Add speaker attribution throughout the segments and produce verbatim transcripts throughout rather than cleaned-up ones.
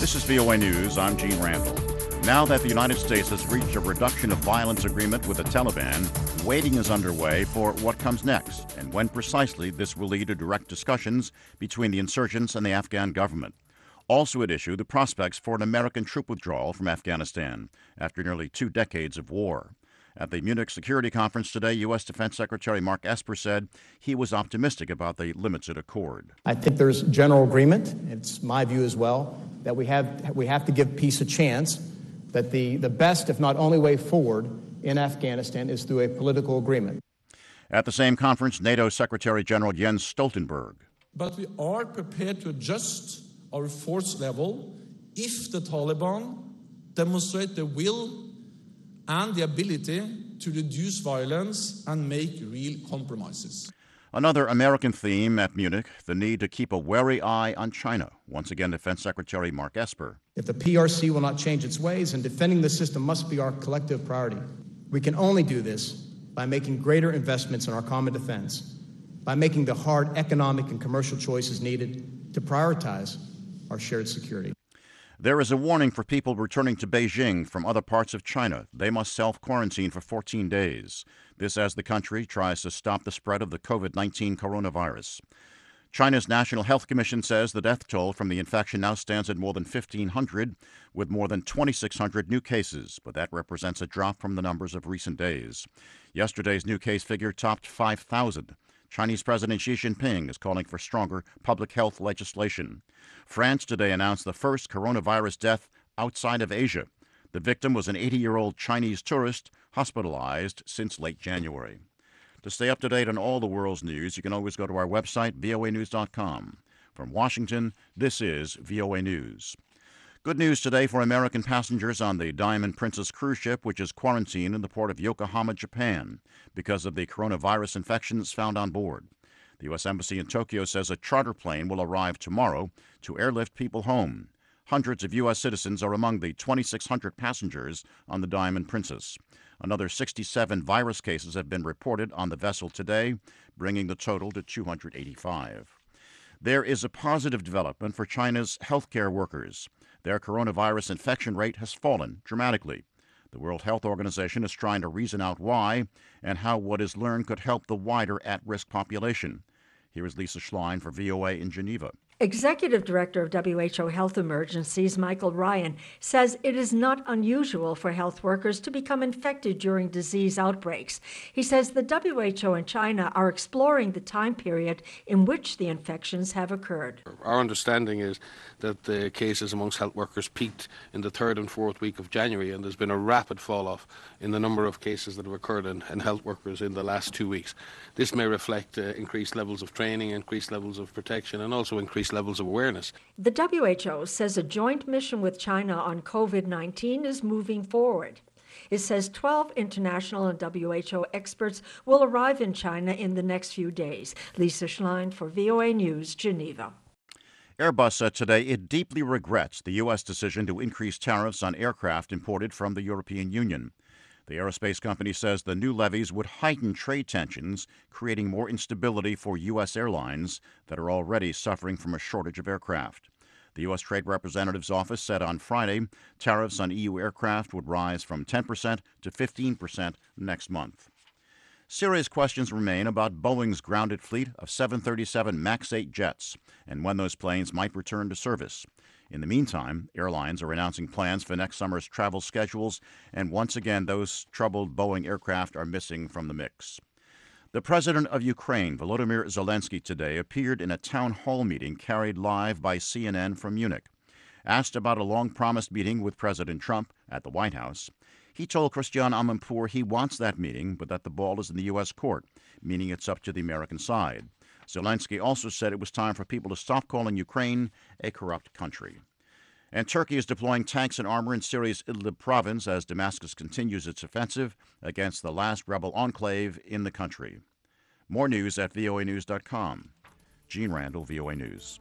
Speaker 1: This is V O A News. I'm Gene Randall. Now that the United States has reached a reduction of violence agreement with the Taliban, waiting is underway for what comes next and when precisely this will lead to direct discussions between the insurgents and the Afghan government. Also at issue, the prospects for an American troop withdrawal from Afghanistan after nearly two decades of war. At the Munich Security Conference today, U S. Defense Secretary Mark Esper said he was optimistic about the limited accord.
Speaker 2: I think there's general agreement, it's my view as well, that we have we have to give peace a chance, that the, the best, if not only way forward in Afghanistan is through a political agreement.
Speaker 1: At the same conference, NATO Secretary General Jens Stoltenberg.
Speaker 3: But we are prepared to adjust our force level if the Taliban demonstrate the will and the ability to reduce violence and make real compromises.
Speaker 1: Another American theme at Munich, the need to keep a wary eye on China. Once again, Defense Secretary Mark Esper.
Speaker 2: If the P R C will not change its ways, and defending the system must be our collective priority. We can only do this by making greater investments in our common defense, by making the hard economic and commercial choices needed to prioritize our shared security.
Speaker 1: There is a warning for people returning to Beijing from other parts of China. They must self-quarantine for fourteen days. This as the country tries to stop the spread of the covid nineteen coronavirus. China's National Health Commission says the death toll from the infection now stands at more than fifteen hundred, with more than twenty-six hundred new cases, but that represents a drop from the numbers of recent days. Yesterday's new case figure topped five thousand. Chinese President Xi Jinping is calling for stronger public health legislation. France today announced the first coronavirus death outside of Asia. The victim was an eighty-year-old Chinese tourist hospitalized since late January. To stay up to date on all the world's news, you can always go to our website, V O A news dot com. From Washington, this is V O A News. Good news today for American passengers on the Diamond Princess cruise ship, which is quarantined in the port of Yokohama, Japan, because of the coronavirus infections found on board. The U S. Embassy in Tokyo says a charter plane will arrive tomorrow to airlift people home. Hundreds of U S citizens are among the twenty-six hundred passengers on the Diamond Princess. Another sixty-seven virus cases have been reported on the vessel today, bringing the total to two hundred eighty-five. There is a positive development for China's healthcare workers. Their coronavirus infection rate has fallen dramatically. The World Health Organization is trying to reason out why and how what is learned could help the wider at-risk population. Here is Lisa Schlein for V O A in Geneva.
Speaker 4: Executive Director of W H O Health Emergencies, Michael Ryan, says it is not unusual for health workers to become infected during disease outbreaks. He says the W H O and China are exploring the time period in which the infections have occurred.
Speaker 5: Our understanding is that the cases amongst health workers peaked in the third and fourth week of January, and there's been a rapid fall-off in the number of cases that have occurred in, in health workers in the last two weeks. This may reflect uh, increased levels of training, increased levels of protection, and also increased levels of awareness.
Speaker 4: The W H O says a joint mission with China on covid nineteen is moving forward. It says twelve international and W H O experts will arrive in China in the next few days. Lisa Schlein for V O A News, Geneva.
Speaker 1: Airbus said today it deeply regrets the U S decision to increase tariffs on aircraft imported from the European Union. The aerospace company says the new levies would heighten trade tensions, creating more instability for U S airlines that are already suffering from a shortage of aircraft. The U S. Trade Representative's office said on Friday tariffs on E U aircraft would rise from ten percent to fifteen percent next month. Serious questions remain about Boeing's grounded fleet of seven thirty-seven MAX eight jets and when those planes might return to service. In the meantime, airlines are announcing plans for next summer's travel schedules, and once again, those troubled Boeing aircraft are missing from the mix. The president of Ukraine, Volodymyr Zelensky, today appeared in a town hall meeting carried live by C N N from Munich. Asked about a long-promised meeting with President Trump at the White House, he told Christiane Amanpour he wants that meeting, but that the ball is in the U S court, meaning it's up to the American side. Zelensky also said it was time for people to stop calling Ukraine a corrupt country. And Turkey is deploying tanks and armor in Syria's Idlib province as Damascus continues its offensive against the last rebel enclave in the country. More news at V O A news dot com. Gene Randall, V O A News.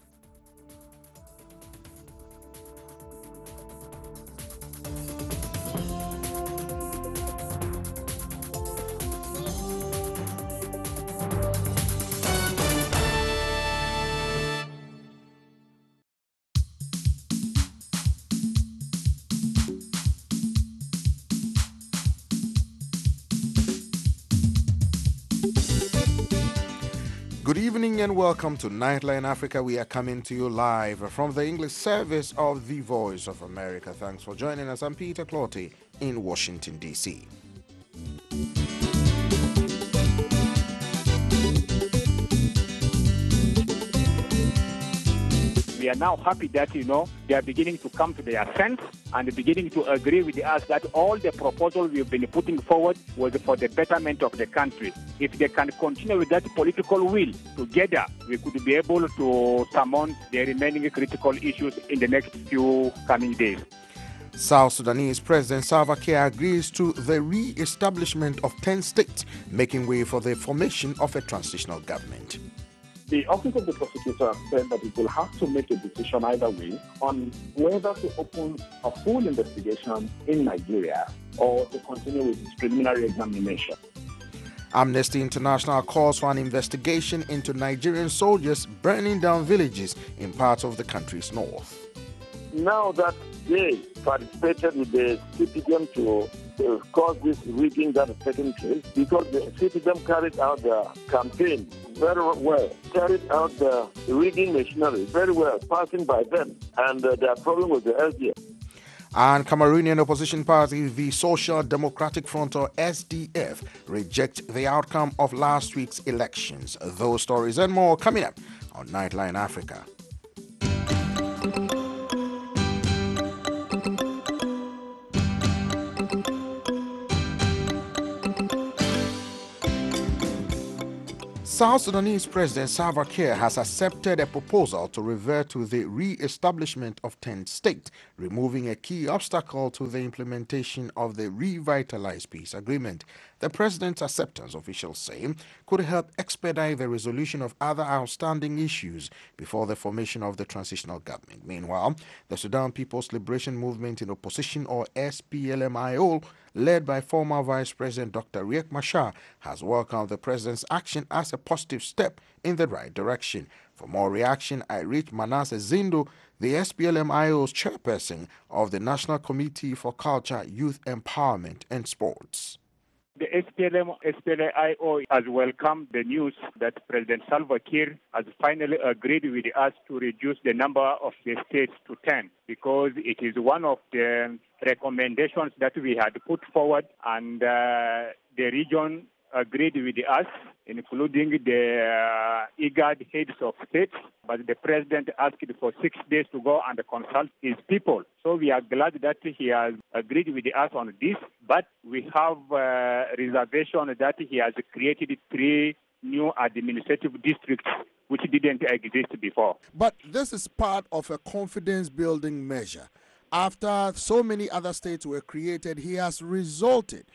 Speaker 6: Good evening and welcome to Nightline Africa. We are coming to you live from the English service of the Voice of America. Thanks for joining us. I'm Peter Clotty in Washington, D C
Speaker 7: We are now happy that, you know, they are beginning to come to their sense and beginning to agree with us that all the proposals we've been putting forward was for the betterment of the country. If they can continue with that political will, together we could be able to summon the remaining critical issues in the next few coming days.
Speaker 6: South Sudanese President Salva Kiir agrees to the re-establishment of ten states, making way for the formation of a transitional government.
Speaker 8: The Office of the Prosecutor said that it will have to make a decision either way on whether to open a full investigation in Nigeria or to continue with its preliminary examination.
Speaker 6: Amnesty International calls for an investigation into Nigerian soldiers burning down villages in parts of the country's north.
Speaker 8: Now that they participated with the C P D M to uh, cause this rigging that has taken place, because the C P D M carried out their campaign very well, carried out the rigging machinery very well, passing by them, and uh, their problem was the L D F.
Speaker 6: And Cameroonian opposition party, the Social Democratic Front, or S D F, reject the outcome of last week's elections. Those stories and more coming up on Nightline Africa. South Sudanese President Salva Kiir has accepted a proposal to revert to the re-establishment of ten states, removing a key obstacle to the implementation of the revitalized peace agreement. The president's acceptance, officials say, could help expedite the resolution of other outstanding issues before the formation of the transitional government. Meanwhile, the Sudan People's Liberation Movement in Opposition, or S P L M I O, led by former Vice President Doctor Riek Machar, has welcomed the president's action as a positive step in the right direction. For more reaction, I reached Manasseh Zindu, the S P L M I O's chairperson of the National Committee for Culture, Youth Empowerment and Sports.
Speaker 7: The S P L M S P L M I O has welcomed the news that President Salva Kiir has finally agreed with us to reduce the number of the states to ten, because it is one of the recommendations that we had put forward, and uh, the region agreed with us, including the uh, IGAD heads of states, but the president asked for six days to go and consult his people. So we are glad that he has agreed with us on this, but we have uh, reservation that he has created three new administrative districts which didn't exist before.
Speaker 9: But this is part of a confidence-building measure. After so many other states were created, he has resorted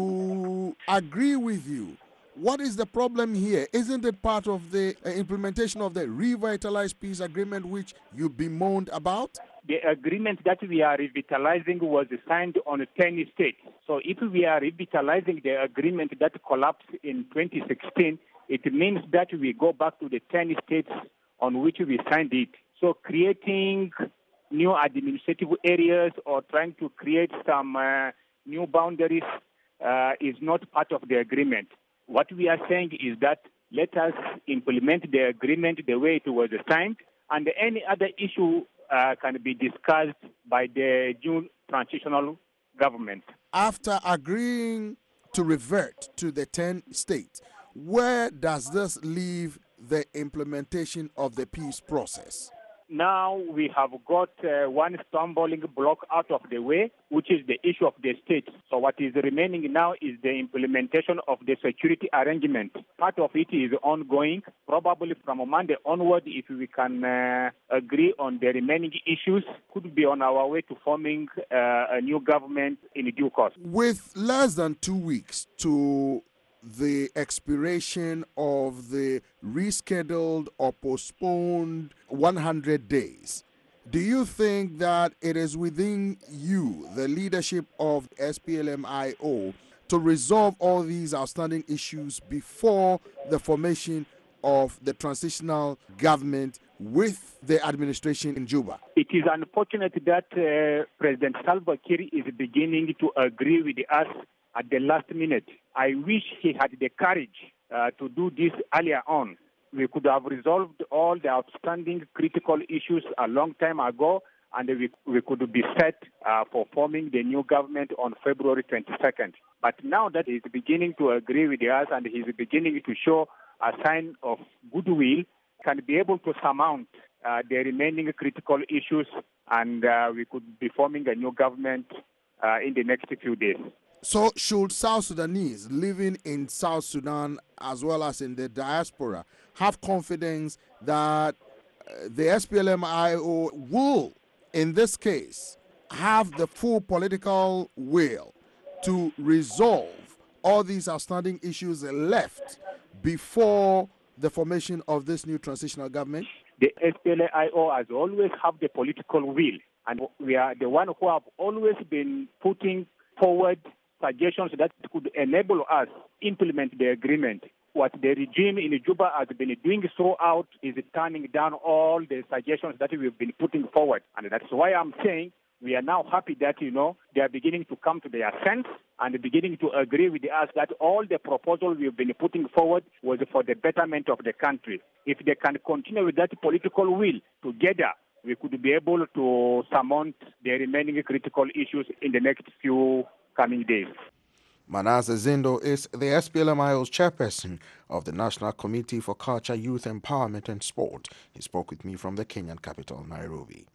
Speaker 9: to agree with you. What is the problem here? Isn't it part of the uh, implementation of the revitalized peace agreement which you bemoaned about?
Speaker 7: The agreement that we are revitalizing was signed on ten states. So if we are revitalizing the agreement that collapsed in twenty sixteen, it means that we go back to the ten states on which we signed it. So creating new administrative areas or trying to create some uh, new boundaries uh, is not part of the agreement. What we are saying is that let us implement the agreement the way it was signed, and any other issue uh, can be discussed by the new transitional government.
Speaker 9: After agreeing to revert to the ten states, where does this leave the implementation of the peace process?
Speaker 7: Now we have got uh, one stumbling block out of the way, which is the issue of the state. So what is remaining now is the implementation of the security arrangement. Part of it is ongoing. Probably from Monday onward, if we can uh, agree on the remaining issues, could be on our way to forming uh, a new government in due course.
Speaker 9: With less than two weeks to the expiration of the rescheduled or postponed one hundred days, do you think that it is within you, the leadership of S P L M I O, to resolve all these outstanding issues before the formation of the transitional government with the administration in Juba?
Speaker 7: It is unfortunate that uh, President Salva Kiir is beginning to agree with us at the last minute. I wish he had the courage uh, to do this earlier on. we could have resolved all the outstanding critical issues a long time ago, and we, we could be set uh, for forming the new government on February twenty-second. But now that he's beginning to agree with us and he's beginning to show a sign of goodwill, can be able to surmount uh, the remaining critical issues, and uh, we could be forming a new government uh, in the next few days.
Speaker 9: So should South Sudanese living in South Sudan as well as in the diaspora have confidence that uh, the S P L M I O will, in this case, have the full political will to resolve all these outstanding issues left before the formation of this new transitional government?
Speaker 7: The S P L M I O has always have the political will, and we are the one who have always been putting forward suggestions that could enable us implement the agreement. What the regime in Juba has been doing so out is turning down all the suggestions that we've been putting forward. And that's why I'm saying we are now happy that, you know, they are beginning to come to their sense and beginning to agree with us that all the proposals we've been putting forward was for the betterment of the country. If they can continue with that political will together, we could be able to surmount the remaining critical issues in the next few coming days.
Speaker 6: Manasseh Zindo is the S P L M I O's chairperson of the National Committee for Culture, Youth Empowerment and Sport. He spoke with me from the Kenyan capital, Nairobi.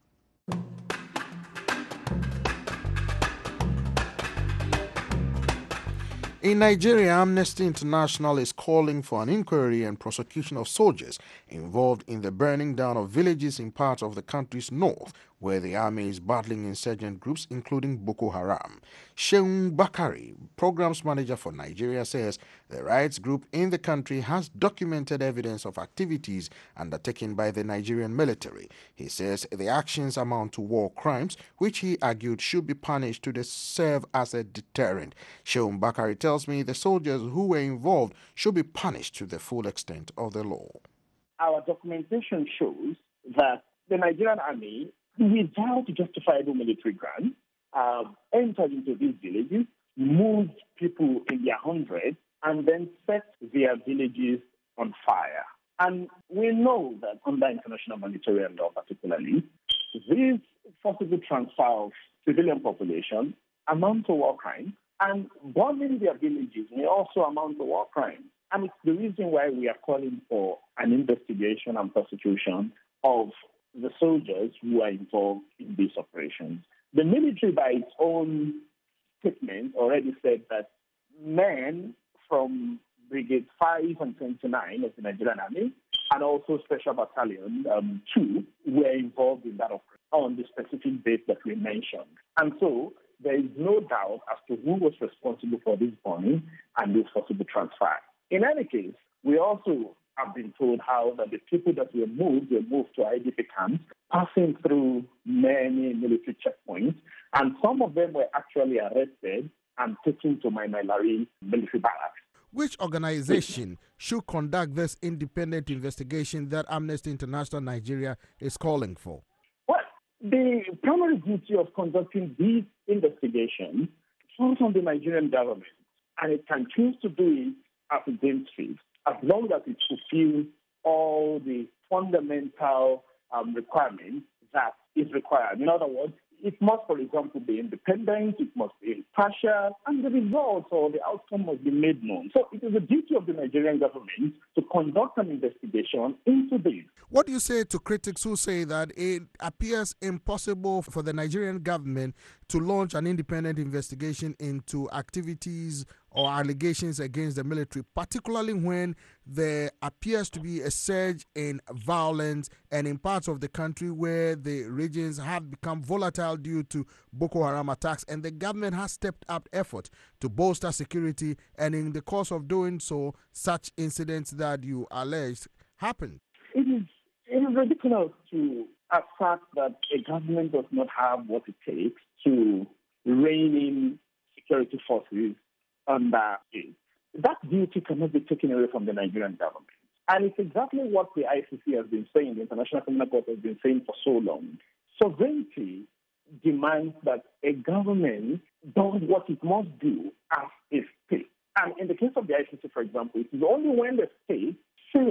Speaker 6: In Nigeria, Amnesty International is calling for an inquiry and prosecution of soldiers involved in the burning down of villages in parts of the country's north, where the army is battling insurgent groups, including Boko Haram. Sheung Bakari, programs manager for Nigeria, says the rights group in the country has documented evidence of activities undertaken by the Nigerian military. He says the actions amount to war crimes, which he argued should be punished to serve as a deterrent. Sheung Bakari tells me the soldiers who were involved should be punished to the full extent of the law.
Speaker 10: Our documentation shows that the Nigerian army, without justifiable military grounds, uh, entered into these villages, moved people in their hundreds, and then set their villages on fire. And we know that under international humanitarian law particularly, this forcible transfer of civilian population amount to war crimes, and bombing their villages may also amount to war crimes. And it's the reason why we are calling for an investigation and prosecution of the soldiers who are involved in these operations. The military, by its own statement, already said that men from Brigade five and twenty-nine of the Nigerian Army and also Special Battalion um, two were involved in that operation on the specific date that we mentioned. And so there is no doubt as to who was responsible for this bombing and this possible transfer. In any case, we also have been told how that the people that were moved were moved to I D P camps, passing through many military checkpoints, and some of them were actually arrested and taken to Maimai military barracks.
Speaker 9: Which organization should conduct this independent investigation that Amnesty International Nigeria is calling for?
Speaker 10: Well, the primary duty of conducting these investigations falls on the Nigerian government, and it can choose to do it as it deems fit, as long as it fulfills all the fundamental um, requirements that is required. In other words, it must, for example, be independent, it must be impartial, and the results or the outcome must be made known. So it is the duty of the Nigerian government to conduct an investigation into this.
Speaker 9: What do you say to critics who say that it appears impossible for the Nigerian government to launch an independent investigation into activities or allegations against the military, particularly when there appears to be a surge in violence and in parts of the country where the regions have become volatile due to Boko Haram attacks, and the government has stepped up effort to bolster security, and in the course of doing so, such incidents that you alleged happened?
Speaker 10: It is, it is ridiculous to assert that a government does not have what it takes to rein in security forces under it. That duty cannot be taken away from the Nigerian government. And it's exactly what the I C C has been saying, the International Criminal Court has been saying for so long. Sovereignty demands that a government does what it must do as a state. And in the case of the I C C, for example, it is only when the state fails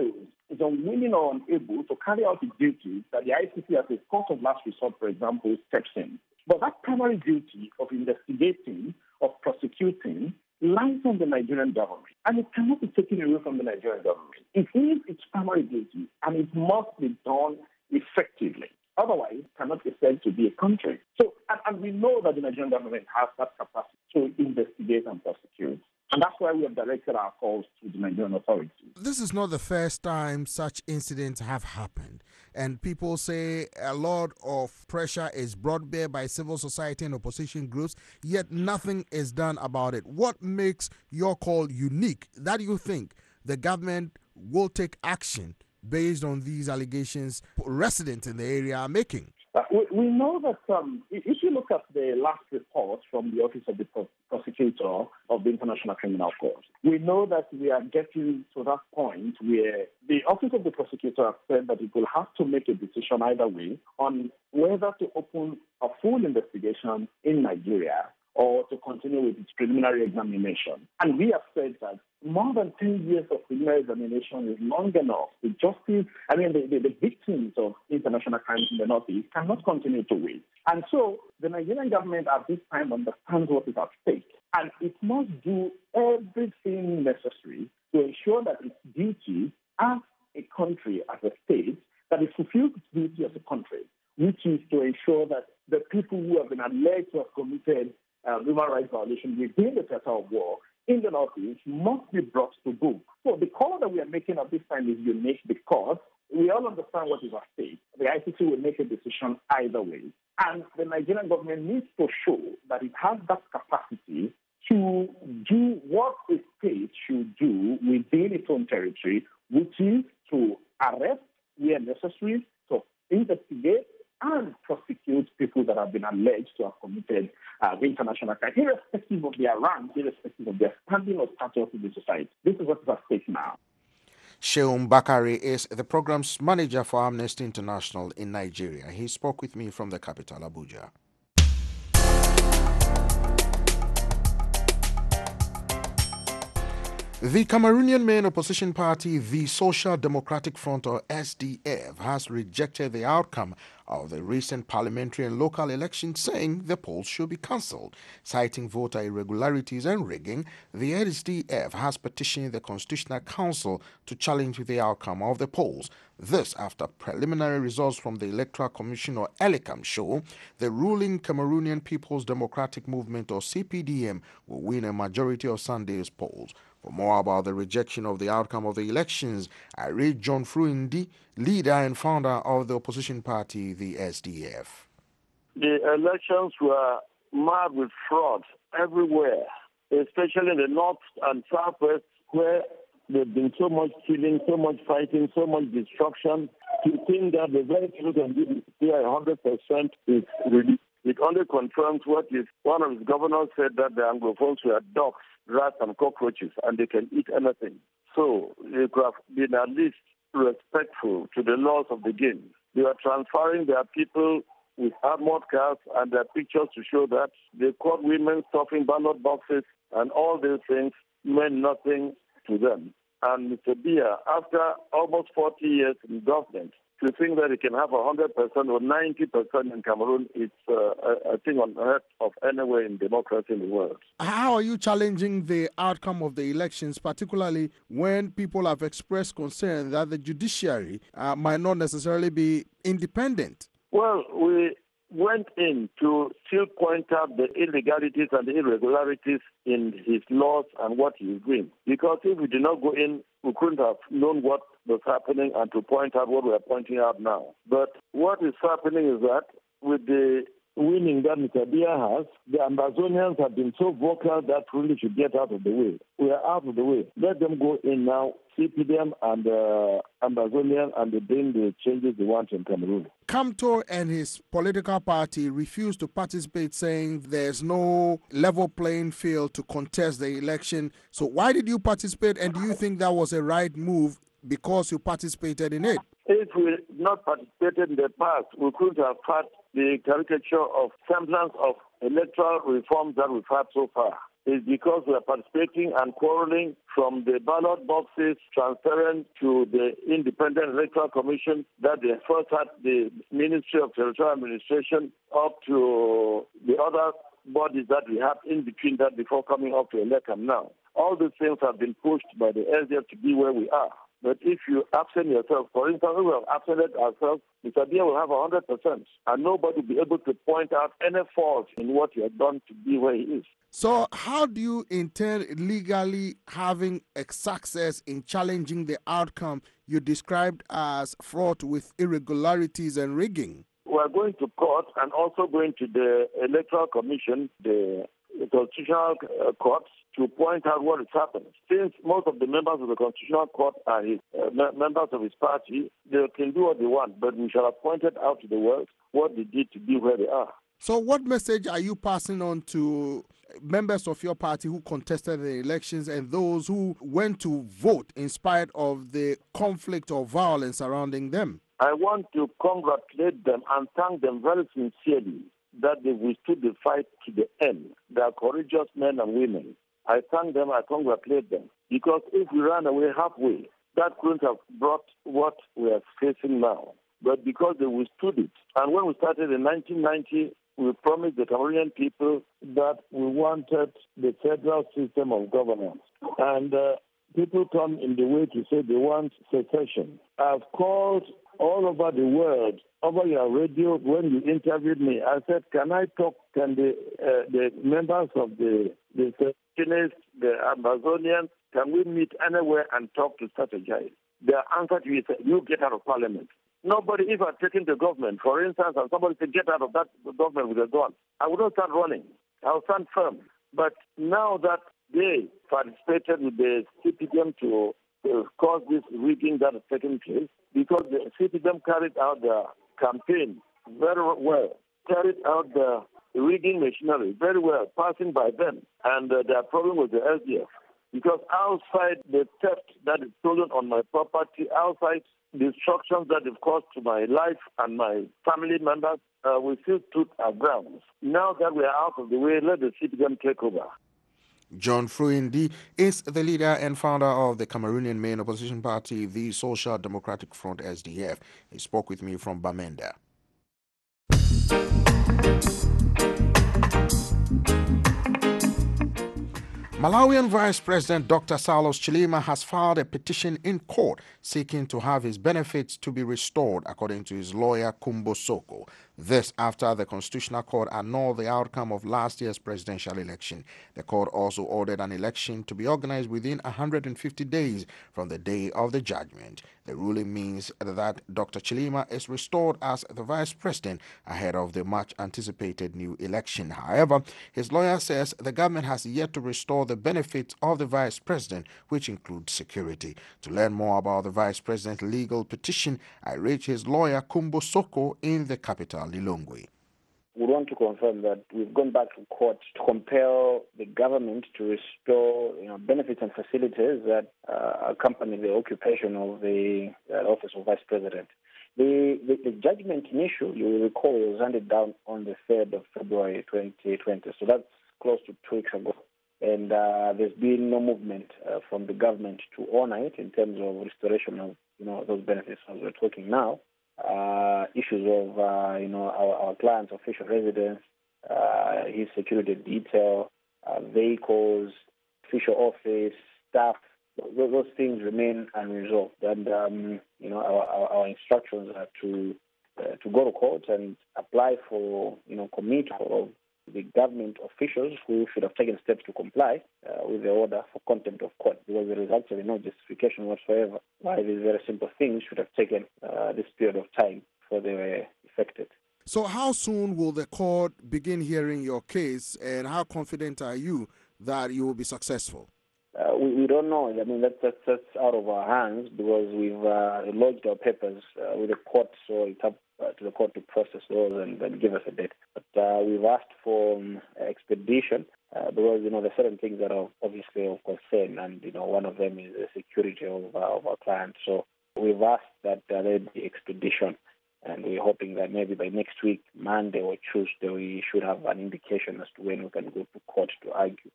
Speaker 10: is unwilling or unable to carry out the duties that the I C C as a court of last resort, for example, steps in. But that primary duty of investigating, of prosecuting, lies on the Nigerian government. And it cannot be taken away from the Nigerian government. It is its primary duty, and it must be done effectively. Otherwise, it cannot be said to be a country. So, and, and we know that the Nigerian government has that capacity to investigate and prosecute. And that's why we have directed our calls to the Nigerian authorities.
Speaker 6: This is not the first time such incidents have happened. And people say a lot of pressure is brought bare by civil society and opposition groups, yet nothing is done about it. What makes your call unique that you think the government will take action based on these allegations residents in the area are making?
Speaker 10: Uh, we, we know that um, if you look at the last report from the Office of the Pro- Prosecutor of the International Criminal Court, we know that we are getting to that point where the Office of the Prosecutor has said that it will have to make a decision either way on whether to open a full investigation in Nigeria or to continue with its preliminary examination. And we have said that more than ten years of preliminary examination is long enough. The justice, I mean, the, the, the victims of international crimes in the Northeast cannot continue to wait. And so the Nigerian government at this time understands what is at stake. And it must do everything necessary to ensure that its duty as a country, as a state, that it fulfills its duty as a country, which is to ensure that the people who have been alleged to have committed Uh, human rights violations within the theater of war in the Northeast must be brought to book. So the call that we are making at this time is unique because we all understand what is at stake. The I C C will make a decision either way. And the Nigerian government needs to show that it has that capacity to do what a state should do within its own territory, which is to arrest where necessary, to investigate, and prosecute people that have been alleged to have committed uh, international crime, irrespective of their rank, irrespective of their standing or status in the society. This is what is at stake now.
Speaker 6: Sheun Bakari is the program's manager for Amnesty International in Nigeria. He spoke with me from the capital, Abuja. The Cameroonian main opposition party, the Social Democratic Front, or S D F, has rejected the outcome of the recent parliamentary and local elections, saying the polls should be cancelled. Citing voter irregularities and rigging, the S D F has petitioned the Constitutional Council to challenge the outcome of the polls. This after preliminary results from the Electoral Commission, or ELECAM, show the ruling Cameroonian People's Democratic Movement, or C P D M, will win a majority of Sunday's polls. For more about the rejection of the outcome of the elections, I read John Fruindi, leader and founder of the opposition party, the S D F.
Speaker 8: The elections were marred with fraud everywhere, especially in the north and southwest, where there's been so much killing, so much fighting, so much destruction. To think that the very people can do here one hundred percent is really, it only confirms what is, one of his governors said, that the Anglophones were dogs, rats and cockroaches, and they can eat anything. So they could have been at least respectful to the laws of the game. They are transferring their people with armored cars and their pictures to show that they caught women stuffing ballot boxes, and all these things meant nothing to them. And Mister Biya, after almost forty years in government, to think that it can have one hundred percent or ninety percent in Cameroon, it's uh, a, a thing unheard of anywhere in democracy in the world.
Speaker 9: How are you challenging the outcome of the elections, particularly when people have expressed concern that the judiciary uh, might not necessarily be independent?
Speaker 8: Well, we went in to still point out the illegalities and the irregularities in his laws and what he is doing. Because if we did not go in, we couldn't have known what was happening and to point out what we are pointing out now. But what is happening is that with the winning that Mister Biya has, the Ambazonians have been so vocal that really should get out of the way. We are out of the way. Let them go in now, C P D M and uh, Ambazonian, and they bring the changes they want in Cameroon.
Speaker 9: Kamto and his political party refused to participate, saying there's no level playing field to contest the election. So why did you participate, and do you think that was a right move because you participated in it?
Speaker 8: If we had not participated in the past, we could have had the caricature of semblance of electoral reforms that we've had so far. is because we are participating and quarreling from the ballot boxes transparent to the Independent Electoral Commission that they first had the Ministry of Territorial Administration up to the other bodies that we have in between that before coming up to ELECAM now. All these things have been pushed by the S D F to be where we are. But if you absent yourself, for instance, we have absented ourselves, Mister Abia will have one hundred percent, and nobody will be able to point out any fault in what he has done to be where he is.
Speaker 9: So how do you intend legally having a success in challenging the outcome you described as fraught with irregularities and rigging?
Speaker 8: We are going to court and also going to the Electoral Commission, the Constitutional uh, Courts, to point out what has happened. Since most of the members of the Constitutional Court are his, uh, members of his party, they can do what they want, but we shall have pointed out to the world what they did to be where they are.
Speaker 9: So what message are you passing on to members of your party who contested the elections and those who went to vote in spite of the conflict or violence surrounding them?
Speaker 8: I want to congratulate them and thank them very sincerely that they withstood the fight to the end. They are courageous men and women. I thank them, I congratulate them. Because if we ran away halfway, that couldn't have brought what we are facing now. But because they withstood it. And when we started in nineteen ninety, we promised the Cameroonian people that we wanted the federal system of governance. And uh, people come in the way to say they want secession. I've called all over the world, over your radio, when you interviewed me, I said, can I talk, can the uh, the members of the, the secessionists, the Amazonians, can we meet anywhere and talk to strategize? Their answer to you is, you get out of parliament. Nobody, if I'd taken the government, for instance, and somebody said, get out of that government with a gun, I wouldn't start running. I would stand firm. But now that they participated with the C P D M to uh, cause this rigging that has taken place, because the C P D M carried out the campaign very well, carried out the rigging machinery very well, passing by them. And uh, their problem was the S D F. Because outside the theft that is stolen on my property, outside the destructions that have caused to my life and my family members, uh, we still stood our grounds. Now that we are out of the way, let the C P D M take over.
Speaker 6: John Fruindi is the leader and founder of the Cameroonian main opposition party, the Social Democratic Front, S D F. He spoke with me from Bamenda. Malawian Vice President Doctor Saulos Chilima has filed a petition in court seeking to have his benefits to be restored, according to his lawyer Kumbo Soko. This after the Constitutional Court annulled the outcome of last year's presidential election. The court also ordered an election to be organized within one hundred fifty days from the day of the judgment. The ruling means that Doctor Chilima is restored as the vice president ahead of the much-anticipated new election. However, his lawyer says the government has yet to restore the benefits of the vice president, which includes security. To learn more about the vice president's legal petition, I reached his lawyer Kumbo Soko in the capital, Lilongwe.
Speaker 11: We want to confirm that we've gone back to court to compel the government to restore, you know, benefits and facilities that uh, accompany the occupation of the uh, office of vice president. The, the, the judgment in issue, you will recall, was handed down on the third of February twenty twenty, so that's close to two weeks ago. And uh, there's been no movement uh, from the government to honor it in terms of restoration of, you know, those benefits as we're talking now. Uh, issues of, uh, you know, our, our client's official residence, uh, his security detail, uh, vehicles, official office, staff, those, those things remain unresolved. And, um, you know, our, our, our instructions are to uh, to go to court and apply for, you know, committal of the government officials who should have taken steps to comply uh, with the order for contempt of court, because there is actually no justification whatsoever why these very simple things should have taken uh, this period of time before they were effected.
Speaker 9: So how soon will the court begin hearing your case, and how confident are you that you will be successful?
Speaker 11: Uh, we, we don't know. I mean, that, that, that's out of our hands, because we've uh, lodged our papers uh, with the court, so it's up uh, to the court to process those and, and give us a date. But uh, we've asked for um, expedition uh, because, you know, there are certain things that are obviously of concern, and, you know, one of them is the security of, uh, of our clients. So we've asked that uh, there be expedition, and we're hoping that maybe by next week, Monday or Tuesday, we should have an indication as to when we can go to court to argue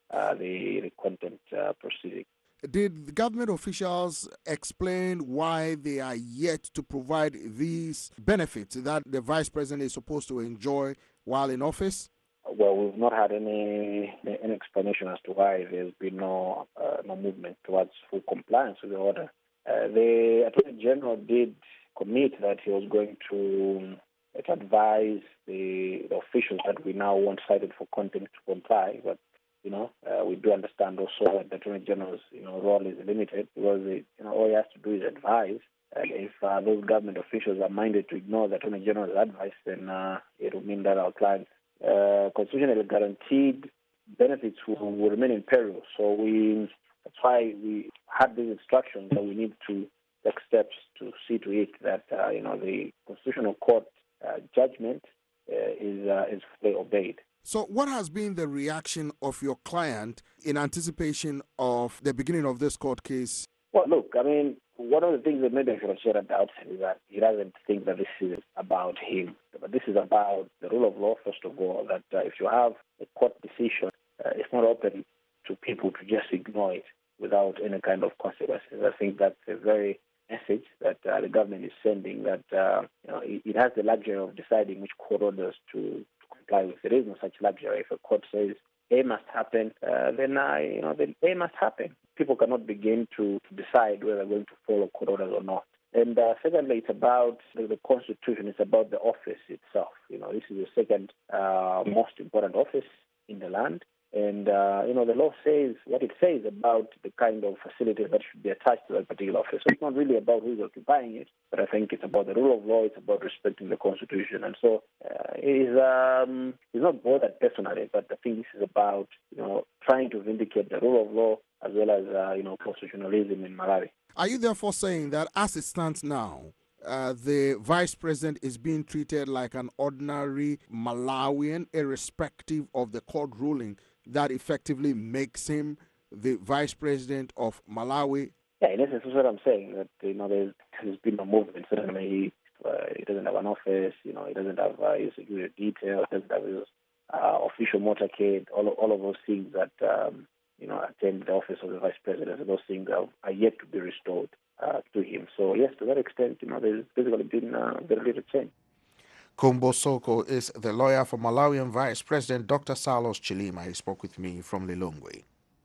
Speaker 11: uh, the, the contempt uh, proceeding.
Speaker 9: Did the government officials explain why they are yet to provide these benefits that the vice president is supposed to enjoy while in office?
Speaker 11: Well, we've not had any any explanation as to why there's been no uh, no movement towards full compliance with the order. Uh, the Attorney General did commit that he was going to, uh, to advise the, the officials that we now want cited for contempt to comply, but You know, uh, we do understand also that the Attorney General's, you know, role is limited because, it, you know, all he has to do is advise. And if uh, those government officials are minded to ignore the Attorney General's advice, then uh, it will mean that our clients' uh, constitutionally guaranteed benefits will, will remain in peril. So we, that's why we had these instructions that we need to take steps to see to it that, uh, you know, the Constitutional Court uh, judgment uh, is uh, is fully obeyed.
Speaker 9: So what has been the reaction of your client in anticipation of the beginning of this court case?
Speaker 11: Well, look, I mean, one of the things that maybe I should have said at the outset is that he doesn't think that this is about him. But this is about the rule of law, first of all, that uh, if you have a court decision, uh, it's not open to people to just ignore it without any kind of consequences. I think that's a very message that uh, the government is sending, that uh, you know, it, it has the luxury of deciding which court orders to comply with. There is no such luxury. If a court says A must happen, uh, then uh, you know, then A must happen. People cannot begin to, to decide whether they're going to follow court orders or not. And uh, secondly, it's about the, the Constitution. It's about the office itself. You know, this is the second uh, most important office in the land. And, uh, you know, the law says what it says about the kind of facilities that should be attached to that particular office. So it's not really about who's occupying it, but I think it's about the rule of law. It's about respecting the Constitution. And so uh, it is, um, it's not bothered personally, but I think this is about, you know, trying to vindicate the rule of law as well as, uh, you know, constitutionalism in Malawi.
Speaker 9: Are you therefore saying that as it stands now, Uh, the vice president is being treated like an ordinary Malawian, irrespective of the court ruling that effectively makes him the vice president of Malawi?
Speaker 11: Yeah, in essence, that's what I'm saying. That, you know, there's, there's been no movement. Certainly, he, uh, he doesn't have an office. You know, he doesn't have uh, his security detail. He doesn't have his uh, official motorcade. All of, all of those things that um, you know attend the office of the vice president. Those things are, are yet to be restored Uh, to him. So yes, to that extent, you know, there's basically been uh, very little change.
Speaker 6: Kumbo Soko is the lawyer for Malawian Vice President Doctor Salos Chilima. He spoke with me from Lilongwe.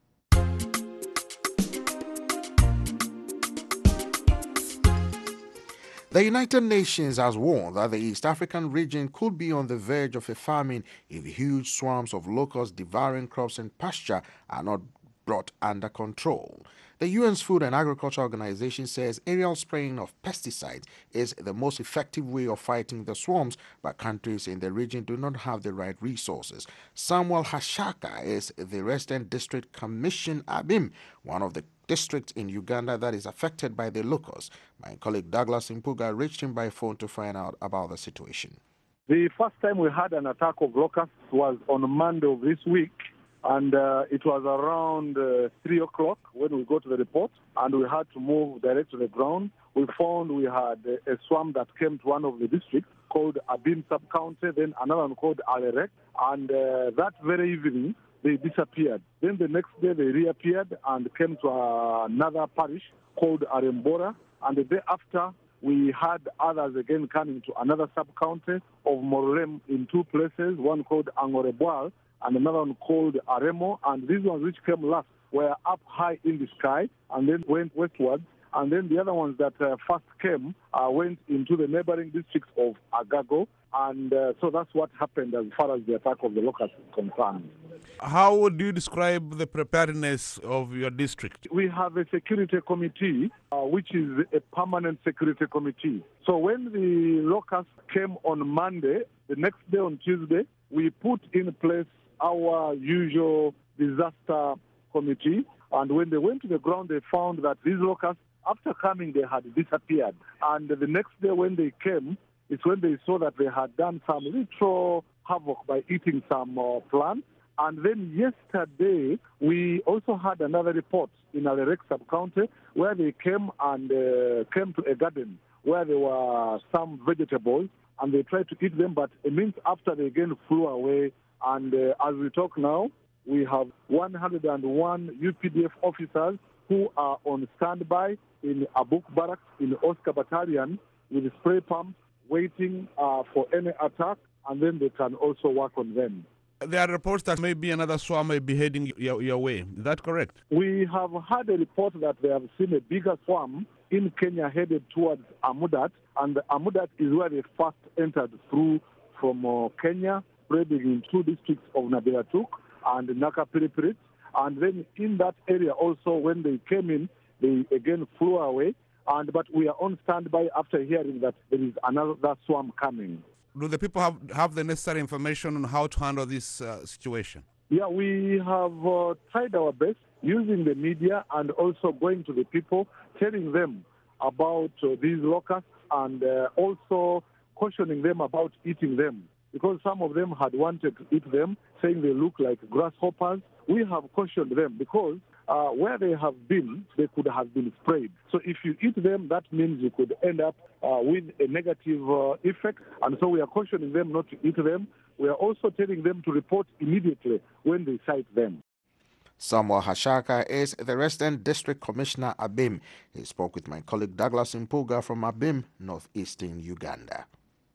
Speaker 6: The United Nations has warned that the East African region could be on the verge of a famine if huge swarms of locusts devouring crops and pasture are not brought under control. The U N's Food and Agriculture Organization says aerial spraying of pesticides is the most effective way of fighting the swarms, but countries in the region do not have the right resources. Samuel Hashaka is the resident district commission Abim, one of the districts in Uganda that is affected by the locusts. My colleague Douglas Impuga reached him by phone to find out about the situation.
Speaker 12: The first time we had an attack of locusts was on Monday of this week. And uh, it was around uh, three o'clock when we got the report, and we had to move direct to the ground. We found we had a, a swarm that came to one of the districts called Abim Sub-County, then another one called Alerek, and uh, that very evening they disappeared. Then the next day they reappeared and came to uh, another parish called Arembora, and the day after we had others again coming to another sub-county of Morolem in two places, one called Angoreboal, and another one called Aremo, and these ones which came last were up high in the sky and then went westwards, and then the other ones that uh, first came uh, went into the neighboring districts of Agago, and uh, so that's what happened as far as the attack of the locusts is concerned.
Speaker 13: How would you describe the preparedness of your district?
Speaker 12: We have a security committee, uh, which is a permanent security committee. So when the locusts came on Monday, the next day on Tuesday, we put in place our usual disaster committee, and when they went to the ground, they found that these locusts, after coming, they had disappeared. And the next day when they came, it's when they saw that they had done some little havoc by eating some uh, plants. And then yesterday, we also had another report in Alerek sub-county where they came and uh, came to a garden where there were some vegetables, and they tried to eat them, but it means after they again flew away. And uh, as we talk now, We have one hundred one U P D F officers who are on standby in Abuk Barracks in Oscar Battalion with spray pumps waiting uh, for any attack, and then they can also work on them.
Speaker 13: There are reports that maybe another swarm may be heading your, your way. Is that correct?
Speaker 12: We have had a report that they have seen a bigger swarm in Kenya headed towards Amudat, and Amudat is where they first entered through from uh, Kenya, spreading in two districts of Nabiratuk and Nakapiripirit. And then in that area also, when they came in, they again flew away. And but we are on standby after hearing that there is another swarm coming.
Speaker 13: Do the people have, have the necessary information on how to handle this uh, situation?
Speaker 12: Yeah, we have uh, tried our best using the media and also going to the people, telling them about uh, these locusts and uh, also cautioning them about eating them, because some of them had wanted to eat them, saying they look like grasshoppers. We have cautioned them because uh, where they have been, they could have been sprayed. So if you eat them, that means you could end up uh, with a negative uh, effect. And so we are cautioning them not to eat them. We are also telling them to report immediately when they sight them.
Speaker 6: Samuel Hashaka is the resident district commissioner, Abim. He spoke with my colleague Douglas Impuga from Abim, northeastern Uganda.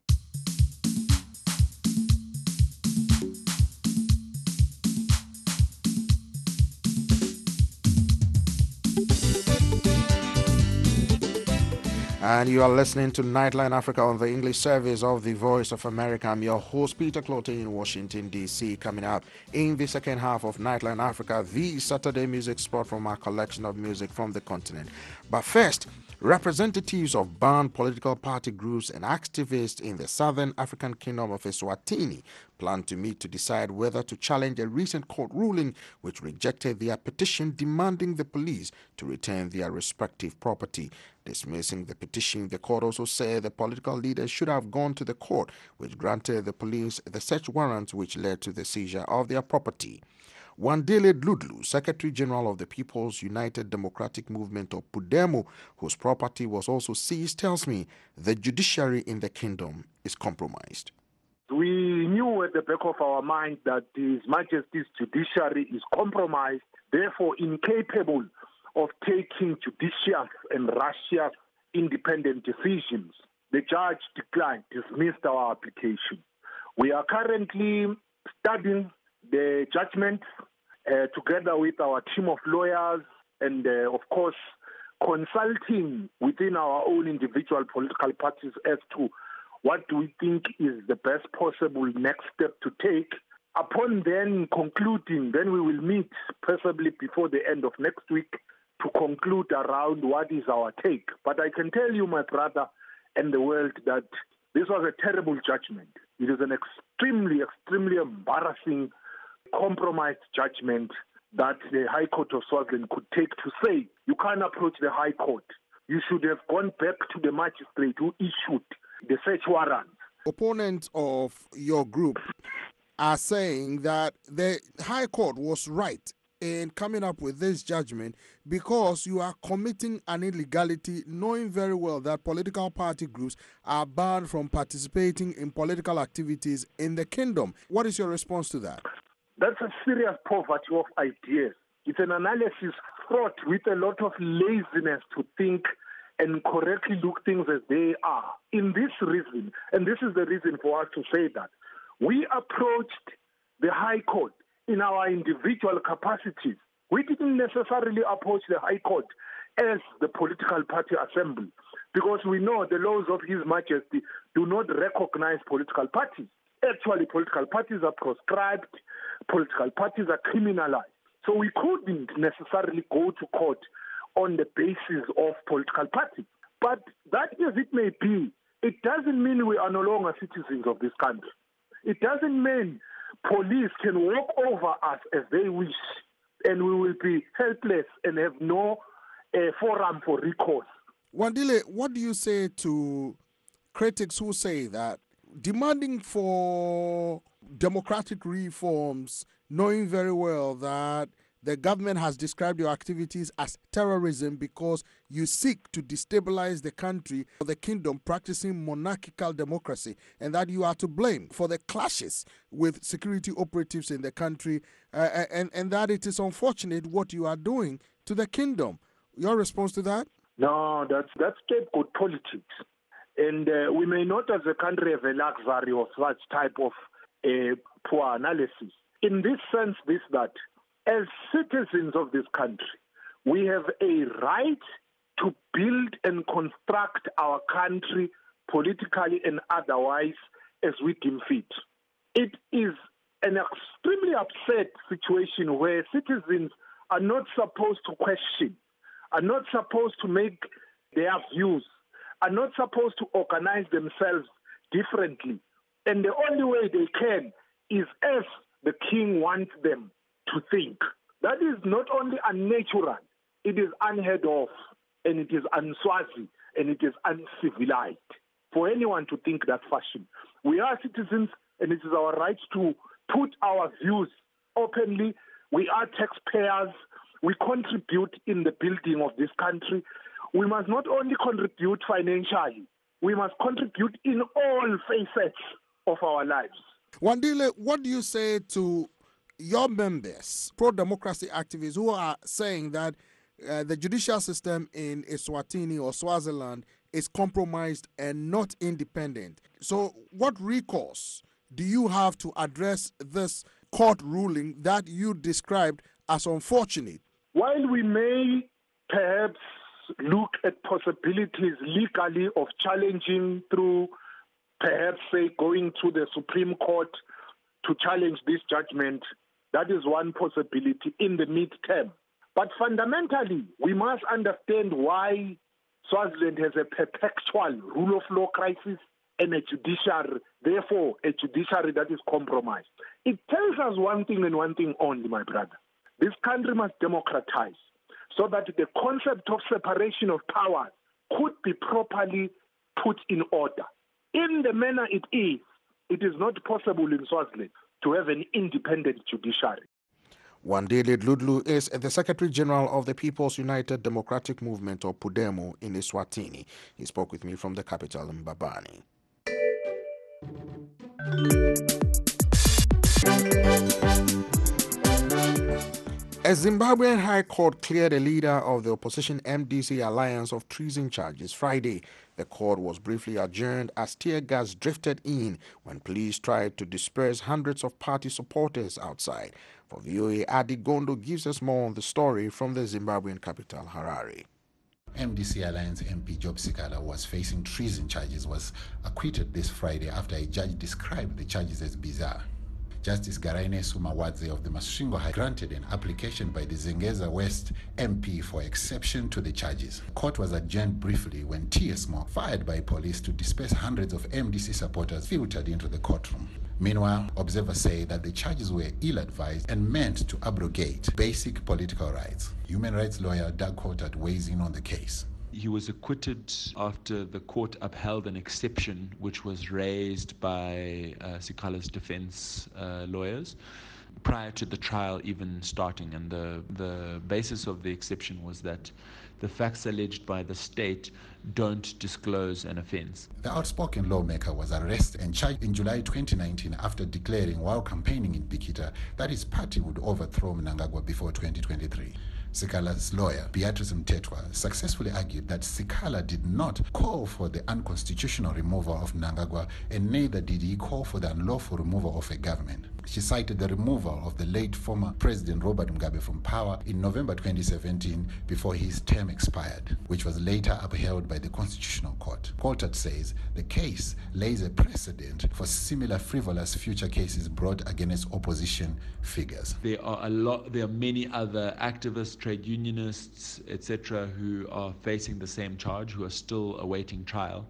Speaker 6: And you are listening to Nightline Africa on the English service of the Voice of America. I'm your host, Peter Clote in Washington, D C. Coming up in the second half of Nightline Africa, the Saturday music spot from our collection of music from the continent. But first, representatives of banned political party groups and activists in the Southern African Kingdom of Eswatini plan to meet to decide whether to challenge a recent court ruling which rejected their petition demanding the police to return their respective property. Dismissing the petition, the court also said the political leaders should have gone to the court, which granted the police the search warrant which led to the seizure of their property. Wandile Dludlu, Secretary General of the People's United Democratic Movement of Pudemo, whose property was also seized, tells me the judiciary in the kingdom is compromised.
Speaker 14: We knew at the back of our mind that His Majesty's judiciary is compromised, therefore incapable of taking judicious and righteous independent decisions. The judge declined, dismissed our application. We are currently studying the judgment uh, together with our team of lawyers and, uh, of course, consulting within our own individual political parties as to what do we think is the best possible next step to take. Upon then concluding, then we will meet possibly before the end of next week to conclude around what is our take. But I can tell you, my brother and the world, that this was a terrible judgment. It is an extremely, extremely embarrassing, compromised judgment that the High Court of Swaziland could take to say, you can't approach the High Court. You should have gone back to the magistrate who issued the search warrant.
Speaker 9: Opponents of your group are saying that the High Court was right in coming up with this judgment because you are committing an illegality, knowing very well that political party groups are banned from participating in political activities in the kingdom. What is your response to that?
Speaker 14: That's a serious poverty of ideas. It's an analysis fraught with a lot of laziness to think and correctly look things as they are. In this reason, and this is the reason for us to say that, we approached the High Court in our individual capacities. We didn't necessarily approach the High Court as the political party assembly because we know the laws of His Majesty do not recognize political parties. Actually, political parties are proscribed, political parties are criminalized. So we couldn't necessarily go to court on the basis of political parties. But that as it may be, it doesn't mean we are no longer citizens of this country. It doesn't mean police can walk over us as they wish and we will be helpless and have no uh, forum for recourse.
Speaker 9: Wandile, what do you say to critics who say that demanding for democratic reforms, knowing very well that The government has described your activities as terrorism because you seek to destabilize the country or the kingdom practicing monarchical democracy, and that you are to blame for the clashes with security operatives in the country, uh, and, and that it is unfortunate what you are doing to the kingdom. Your response to that?
Speaker 14: No, that's, that's scapegoat politics. And uh, we may not as a country have a luxury of such type of uh, poor analysis. In this sense, this, that as citizens of this country, we have a right to build and construct our country politically and otherwise as we deem fit. It is an extremely upset situation where citizens are not supposed to question, are not supposed to make their views, are not supposed to organize themselves differently. And the only way they can is as the king wants them to think. That is not only unnatural, it is unheard of, and it is unswazi, and it is uncivilized for anyone to think that fashion. We are citizens, and it is our right to put our views openly. We are taxpayers. We contribute in the building of this country. We must not only contribute financially, we must contribute in all facets of our lives.
Speaker 9: Wandile, what do you say to your members, pro-democracy activists who are saying that uh, the judicial system in Eswatini or Swaziland is compromised and not independent? So what recourse do you have to address this court ruling that you described as unfortunate?
Speaker 14: While we may perhaps look at possibilities legally of challenging through perhaps, say, going to the Supreme Court to challenge this judgment, that is one possibility in the mid-term. But fundamentally, we must understand why Swaziland has a perpetual rule of law crisis and a judiciary, therefore a judiciary that is compromised. It tells us one thing and one thing only, my brother. This country must democratize so that the concept of separation of powers could be properly put in order. In the manner it is, it is not possible in Swaziland to have an independent judiciary.
Speaker 6: Wandile Dludlu is the Secretary General of the People's United Democratic Movement, or Pudemo, in Eswatini. He spoke with me from the capital, Mbabane. A Zimbabwean High Court cleared a leader of the opposition M D C alliance of treason charges Friday. The court was briefly adjourned as tear gas drifted in when police tried to disperse hundreds of party supporters outside. For V O A, Adi Gondo gives us more on the story from the Zimbabwean capital, Harare.
Speaker 15: M D C Alliance M P Job Sikala was facing treason charges, was acquitted this Friday after a judge described the charges as bizarre. Justice Garaine Sumawadze of the Masvingo High granted an application by the Zengeza West M P for exception to the charges. The court was adjourned briefly when tear smoke fired by police to disperse hundreds of M D C supporters filtered into the courtroom. Meanwhile, observers say that the charges were ill-advised and meant to abrogate basic political rights. Human rights lawyer Doug Cottard weighs in on the case.
Speaker 16: He was acquitted after the court upheld an exception which was raised by uh, Sikala's defense uh, lawyers prior to the trial even starting. And the, the basis of the exception was that the facts alleged by the state don't disclose an offense.
Speaker 15: The outspoken lawmaker was arrested and charged in July twenty nineteen after declaring while campaigning in Bikita that his party would overthrow Mnangagwa before twenty twenty-three. Sikala's lawyer, Beatrice Mtetwa, successfully argued that Sikala did not call for the unconstitutional removal of Mnangagwa, and neither did he call for the unlawful removal of a government. She cited the removal of the late former President Robert Mugabe from power in November twenty seventeen before his term expired, which was later upheld by the Constitutional Court. Coulthard says the case lays a precedent for similar frivolous future cases brought against opposition figures.
Speaker 16: There are a lot. There are many other activists, trade unionists, et cetera, who are facing the same charge, who are still awaiting trial.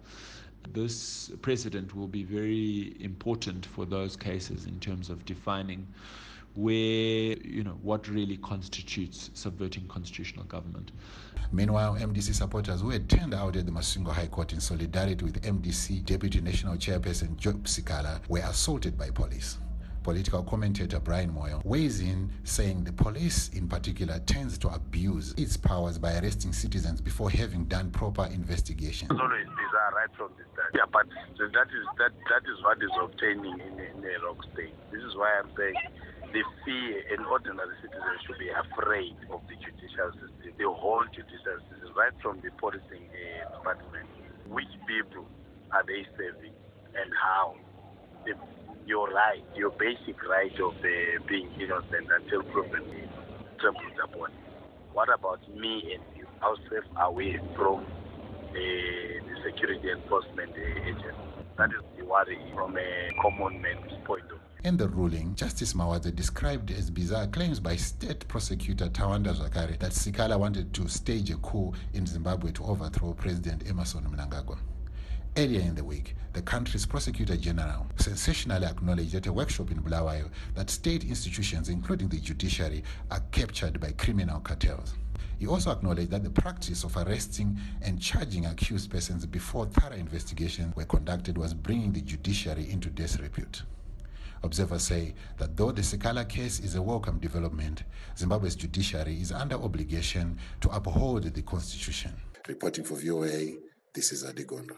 Speaker 16: This precedent will be very important for those cases in terms of defining where, you know, what really constitutes subverting constitutional government.
Speaker 15: Meanwhile, M D C supporters who had turned out at the Masvingo High Court in solidarity with M D C Deputy National Chairperson Job Sikala were assaulted by police. Political commentator Brian Moyo weighs in, saying the police in particular tends to abuse its powers by arresting citizens before having done proper investigations.
Speaker 17: It's always bizarre right from the start. Yeah, but that is that that is what is obtaining in, in a rock state. This is why I'm saying the fear and ordinary citizens should be afraid of the judicial system, the whole judicial system, right from the policing uh, department. Which people are they serving and how? The, your right, your basic right of uh, being innocent until proven trampled upon. What about me and you? How safe are we from uh, the security enforcement uh, agents? That is the worry from a common man's point of view.
Speaker 15: In the ruling, Justice Mawadze described as bizarre claims by State Prosecutor Tawanda Zwakari that Sikala wanted to stage a coup in Zimbabwe to overthrow President Emmerson Mnangagwa. Earlier in the week, the country's Prosecutor General sensationally acknowledged at a workshop in Bulawayo that state institutions, including the judiciary, are captured by criminal cartels. He also acknowledged that the practice of arresting and charging accused persons before thorough investigations were conducted was bringing the judiciary into disrepute. Observers say that though the Sikala case is a welcome development, Zimbabwe's judiciary is under obligation to uphold the constitution.
Speaker 18: Reporting for V O A, this is Adegondo.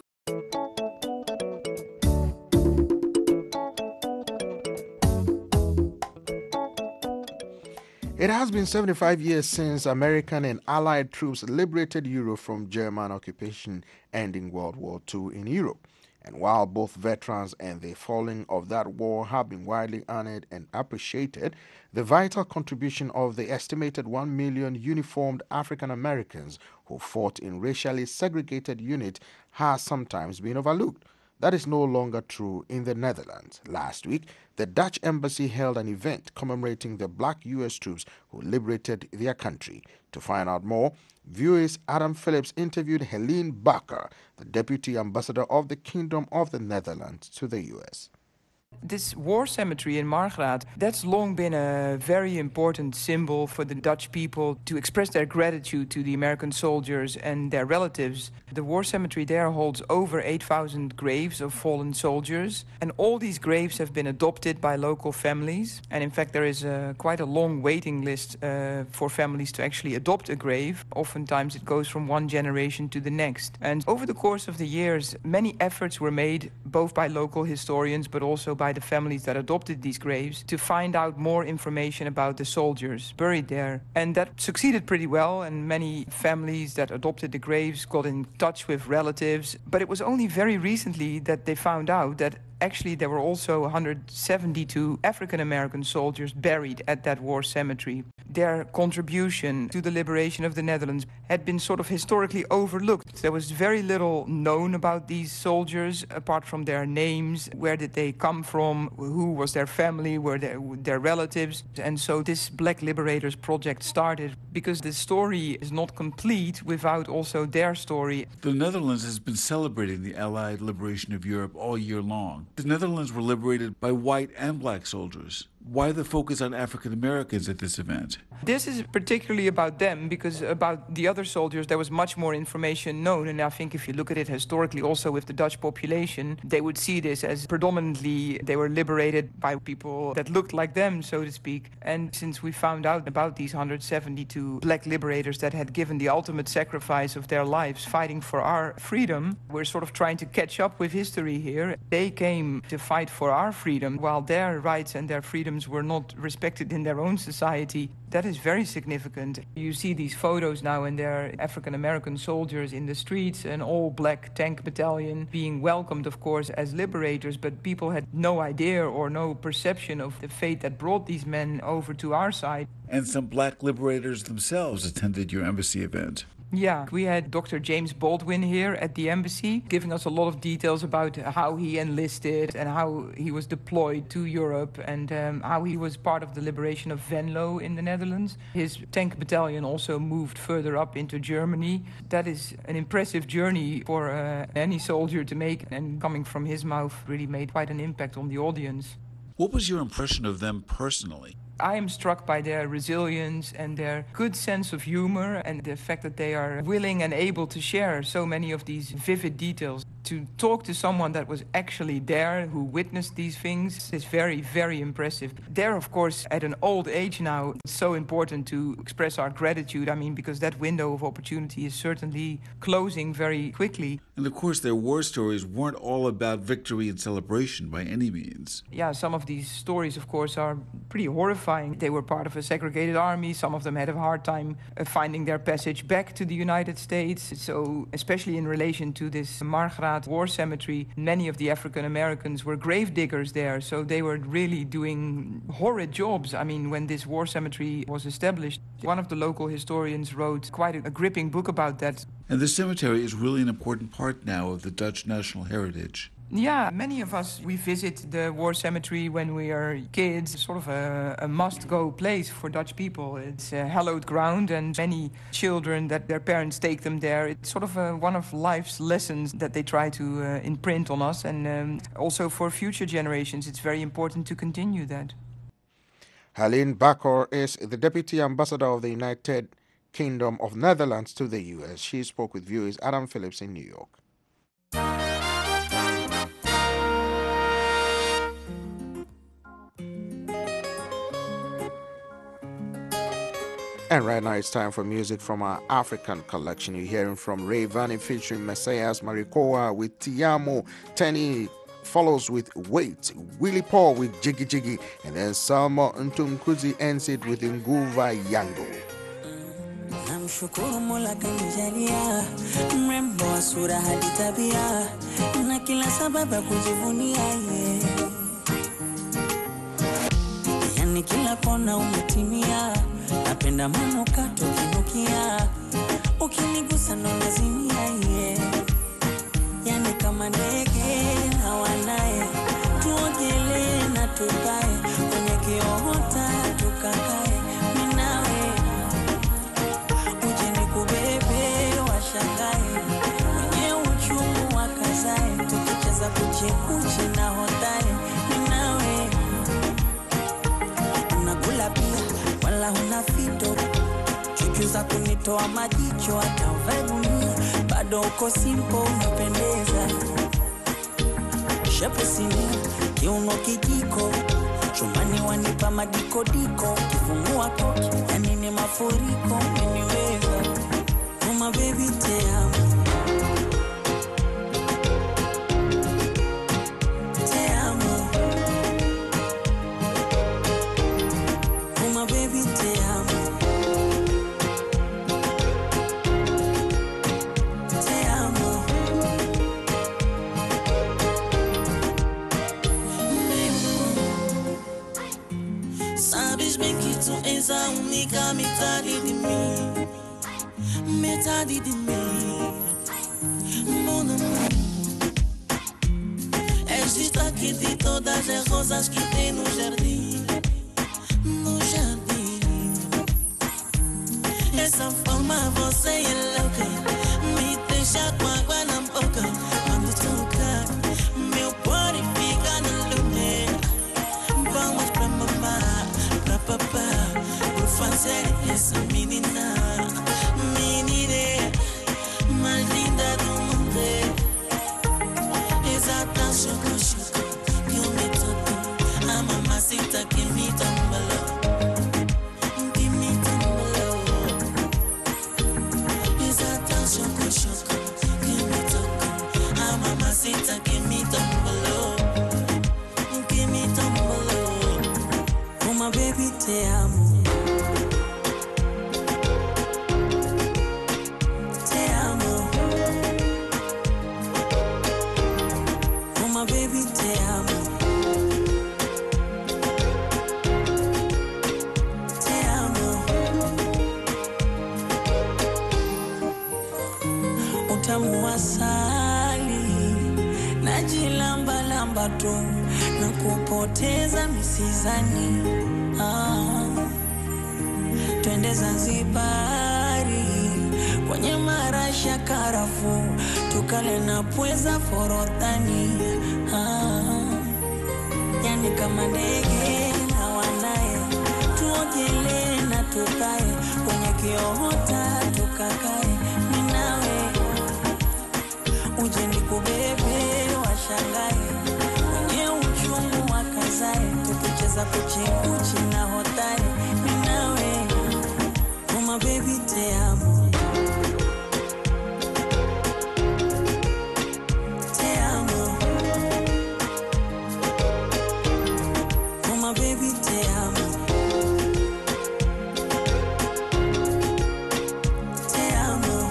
Speaker 6: It has been seventy-five years since American and Allied troops liberated Europe from German occupation, ending World War Two in Europe. And while both veterans and the fallen of that war have been widely honored and appreciated, the vital contribution of the estimated one million uniformed African Americans who fought in racially segregated units has sometimes been overlooked. That is no longer true in the Netherlands. Last week, the Dutch embassy held an event commemorating the black U S troops who liberated their country. To find out more, V O A's Adam Phillips interviewed Helene Bakker, the Deputy Ambassador of the Kingdom of the Netherlands to the U S.
Speaker 19: This war cemetery in Margraat, that's long been a very important symbol for the Dutch people to express their gratitude to the American soldiers and their relatives. The war cemetery there holds over eight thousand graves of fallen soldiers, and all these graves have been adopted by local families. And in fact, there is a, quite a long waiting list uh, for families to actually adopt a grave. Oftentimes it goes from one generation to the next. And over the course of the years, many efforts were made, both by local historians, but also by the families that adopted these graves, to find out more information about the soldiers buried there. And that succeeded pretty well, and many families that adopted the graves got in touch with relatives. But it was only very recently that they found out that actually there were also one hundred seventy-two African American soldiers buried at that war cemetery. Their contribution to the liberation of the Netherlands had been sort of historically overlooked. There was very little known about these soldiers, apart from their names. Where did they come from? Who was their family? Were their, their relatives? And so this Black Liberators project started because the story is not complete without also their story.
Speaker 20: The Netherlands has been celebrating the Allied liberation of Europe all year long. The Netherlands were liberated by white and black soldiers. Why the focus on African Americans at this event?
Speaker 19: This is particularly about them because about the other soldiers there was much more information known, and I think if you look at it historically also with the Dutch population, they would see this as predominantly they were liberated by people that looked like them, so to speak. And since we found out about these one hundred seventy-two black liberators that had given the ultimate sacrifice of their lives fighting for our freedom, we're sort of trying to catch up with history here. They came to fight for our freedom while their rights and their freedom were not respected in their own society. That is very significant. You see these photos now and there are African American soldiers in the streets, an all-black tank battalion being welcomed, of course, as liberators, but people had no idea or no perception of the fate that brought these men over to our side.
Speaker 20: And some black liberators themselves attended your embassy event.
Speaker 19: Yeah, we had Doctor James Baldwin here at the embassy giving us a lot of details about how he enlisted and how he was deployed to Europe and um, how he was part of the liberation of Venlo in the Netherlands. His tank battalion also moved further up into Germany. That is an impressive journey for uh, any soldier to make, and coming from his mouth really made quite an impact on the audience.
Speaker 20: What was your impression of them personally?
Speaker 19: I am struck by their resilience and their good sense of humor and the fact that they are willing and able to share so many of these vivid details. To talk to someone that was actually there, who witnessed these things, is very, very impressive. They're, of course, at an old age now. It's so important to express our gratitude. I mean, because that window of opportunity is certainly closing very quickly.
Speaker 20: And of course, their war stories weren't all about victory and celebration by any means.
Speaker 19: Yeah, some of these stories, of course, are pretty horrifying. They were part of a segregated army. Some of them had a hard time uh, finding their passage back to the United States. So, especially in relation to this Margraat War Cemetery, many of the African Americans were grave diggers there. So they were really doing horrid jobs. I mean, when this war cemetery was established, one of the local historians wrote quite a, a gripping book about that.
Speaker 20: And the cemetery is really an important part now of the Dutch national heritage.
Speaker 19: Yeah, many of us, we visit the war cemetery when we are kids. It's sort of a, a must-go place for Dutch people. It's a hallowed ground, and many children that their parents take them there. It's sort of a, one of life's lessons that they try to uh, imprint on us. And um, also for future generations, it's very important to continue that.
Speaker 6: Helene Bakker is the Deputy Ambassador of the United Kingdom of Netherlands to the U S. She spoke with viewers Adam Phillips in New York. And right now it's time for music from our African collection. You're hearing from Ray Vanny featuring Messias Marikoa with Tiamo. Tenny follows with Wait. Willie Paul with Jiggy Jiggy. And then Salma Ntumkuzi ends it with Nguva Yango.
Speaker 21: Namshukuru Mola kanijalia mrembo wa sura hadi tabia na kila sababu kujivunia ye. Yani kila kona umetimia. Napenda manukato kinukia, ukinigusa ndo nazimia ye. Yani kama ndege hawanaye, tuogelee na tukae kwenye kiota tukakae minawe. Uje nikubebe washangae, kwenye uchungu wakazae, tukicheza kuchekuchi na hotae minawe. Unakula pia wala huna fito, chuchu za kunitoa majicho hata uvae gunia, bado uko simple unapendeza. Shepu sinia, kiuno kijiko, chumbani wanipa madikodiko, kifungua koki, yani ni mafuriko, umeniweza. Oh my baby te amo. Esa única metade de mim, metade de mim, mon amour. És destaque de todas as rosas que tem no jardim, no jardim. Essa forma você é louca, me deixa com água na boca. Quando toca, meu body fica no lume. Vamos pra mamá, pra papá. Fazer essa menina, menina mais linda do mundo. Exata choco choco que eu me toco, a mamacita que me tambalou, que me tambalou. Exata choco choco que me toco, a mamacita que me tambalou, que me tambalou. Uma baby te amo. Tu na kupoteza misizani. Ah, twende Zanzibari kwenye marasha karafu, tukale na pweza forodhani. Ah, yani kama ndege na wanaye, tuogelee na tukae kwenye kiota tukakae minawe. Uje nikubebe Tunaweza kuchikuchi na hotari mimi nawe. Oh my baby te amo. Te amo. Oh my baby te amo. Te amo.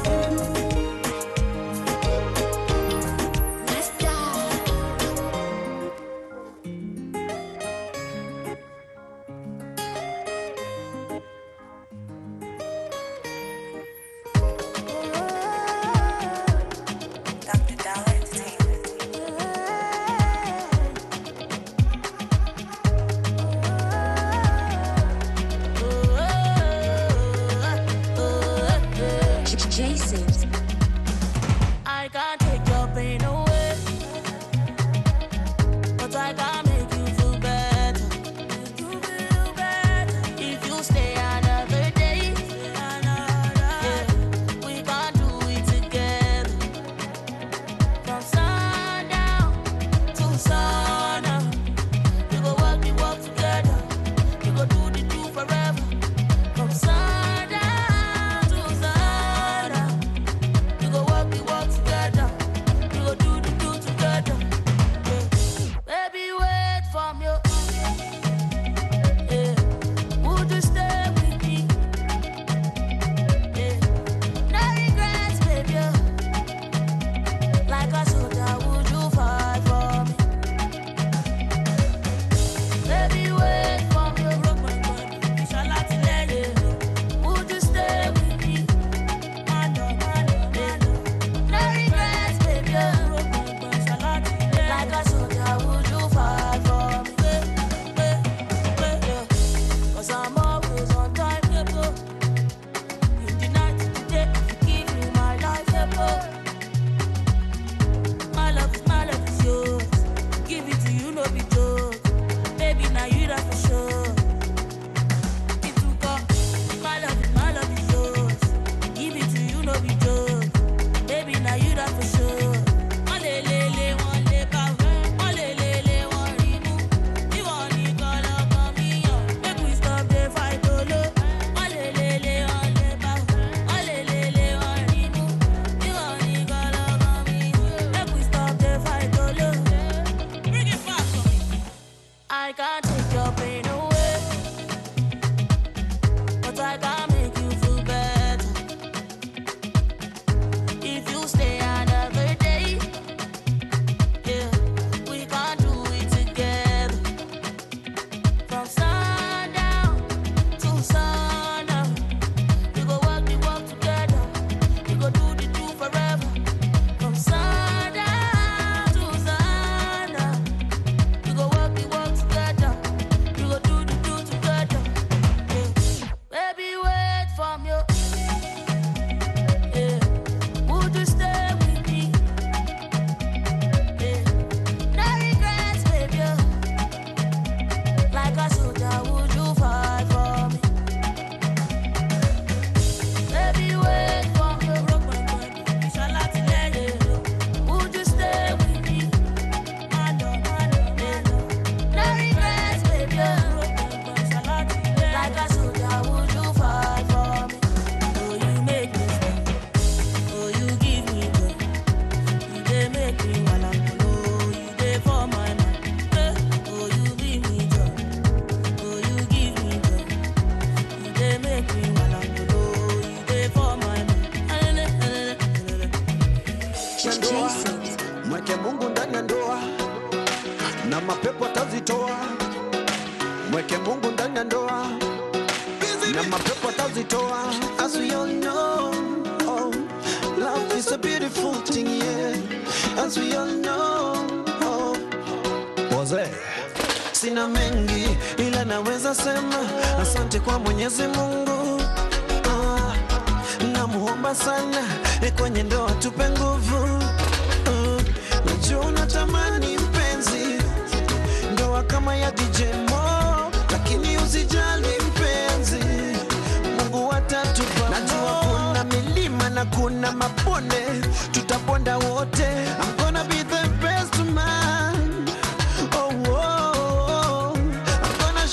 Speaker 21: I can't take your pain away, but I can make you feel better. Feel better. If you stay another day, yeah, we can do it together. From sundown to sunup, we go work, we work together. We go do the do forever. From sundown to sunup, we go work, we work together. We go do the do together. Yeah. Baby, wait for me. Yeah. Would you stay with me? Yeah. No regrets, baby. Like a soldier, would you fight for me? Baby, wait for me. Would you stay with me? No regrets, baby. Like a soldier, would you fight for me? Cause I'm always on time, in the night, in the day, give me my life, my love is my love is yours. Give it to you, no be joke. Baby, now you that for sure. It took up. My love is my love is yours. Give it to you, no be joke. Baby, now you that for sure. Olelele, one le bow. Olelele, one remove. You want it, call up on me, yo. Make we stop the fight, oh, look. Olelele, one le bow. Olelele, one remove. You want it, call up on me. Make we stop the fight, oh, look. Bring it back to me. I can't take your pain away, but I can make you feel better. If you stay another day, yeah, we can do it together. From sundown to sunup, we go work, we work together. We go do the do forever. From sundown to sunup, we go work, we work together. We go do the do together. Yeah. Baby, wait for me. Yeah. Would you stay with me? Yeah. No regrets, baby. Like a soldier, would you fight for me? Baby, wait for me. Would you stay with me? Yeah. No regrets, baby. Like a soldier, would you fight for me? Oh, you make me feel. Oh, you give me joy. You dey make me wanna know. You dey for my mind. Eh, oh, you give me joy. Oh, you give me joy. You dey make me wanna know. You dey for my mind. Alele, alele, alele.
Speaker 3: Mweke Mungu ndani ya ndoa na mapepo atazitoa. Mweke Mungu ndani ya ndoa na mapepo atazitoa. As we all know, oh, love is a beautiful thing, yeah. As we all know, oh, Jose. Sina mengi ila naweza sema asante kwa Mwenyezi Mungu. Ah, namuomba sana kwenye ndoa tupe nguvu. Ah, najua unatamani mpenzi ndoa kama ya D J Mo, lakini usijali mpenzi, Mungu atatupa. Najua kuna milima na kuna mabonde, tutaponda wote. I'm gonna be the best man. Oh, oh, oh. I'm gonna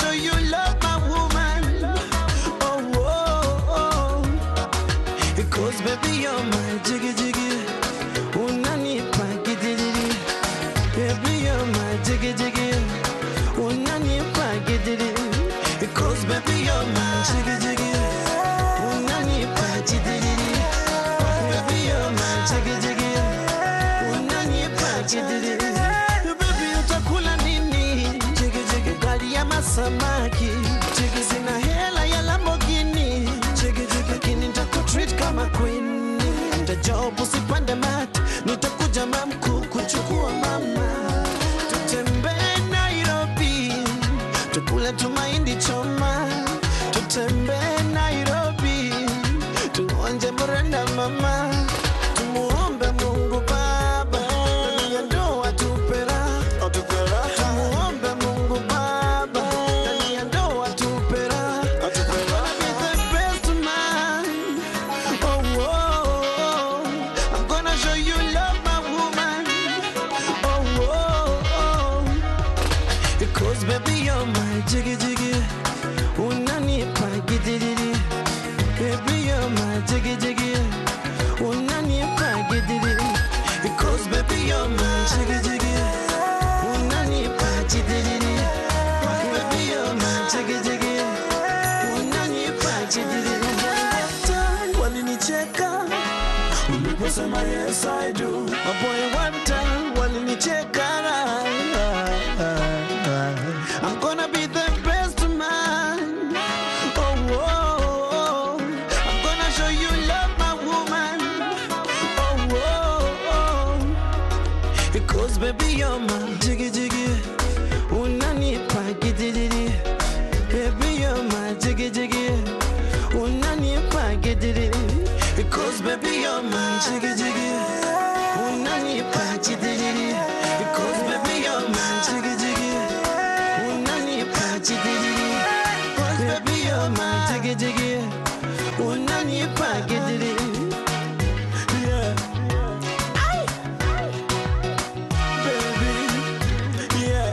Speaker 3: Because baby you're my jiggy jiggy. Unanipa gidiri. Baby you're my jiggy jiggy. Unanipa gidiri. Because baby you're my jiggy jiggy. Unanipa gidiri. Baby you're my jiggy jiggy. Unanipa gidiri. Baby utakula nini? Jiggy jiggy. Ugali ya masamaki. Jiggy sina hela ya Lamborghini. Jiggy jiggy. Lakini nitakutreat kama queen. Nitajob usipande mat. Nitakuja mamku kuchukua mama. Tutembee Nairobi. Tukule tumaindi choma. Tutembee Nairobi. Tuonje murenda mama. Tumuombe Mungu Baba. Ndani ya ndoa tupera. Tumuombe Mungu Baba. Ndani ya ndoa tupera. I'm gonna be the best man. Oh, oh, oh. I'm gonna show you love, my woman. Oh, oh, oh. Because baby you're my jiggy jiggy. Unanipa gidiri. Baby you're my jiggy jiggy. Unanipa gidiri. Because baby you're my jiggy jiggy. Unanipa gidiri. Baby you're my jiggy jiggy. Unanipa gidiri. Walinicheka uliposema yes I do. My boy one time walinicheka. I'm gonna be the best man. Oh, oh, oh. I'm gonna show you love, my woman. Oh, oh, oh. Because baby you're my jiggy jiggy. Unanipa gidiri. Baby you're my jiggy jiggy. Unanipa gidiri. Because baby you're my jiggy jiggy. Unanipa gidiri. Because baby you're my jiggy jiggy. Unanipa gidiri. Because baby you're my jiggy jiggy. Unanipa gidiri. Yeah. Baby. Yeah.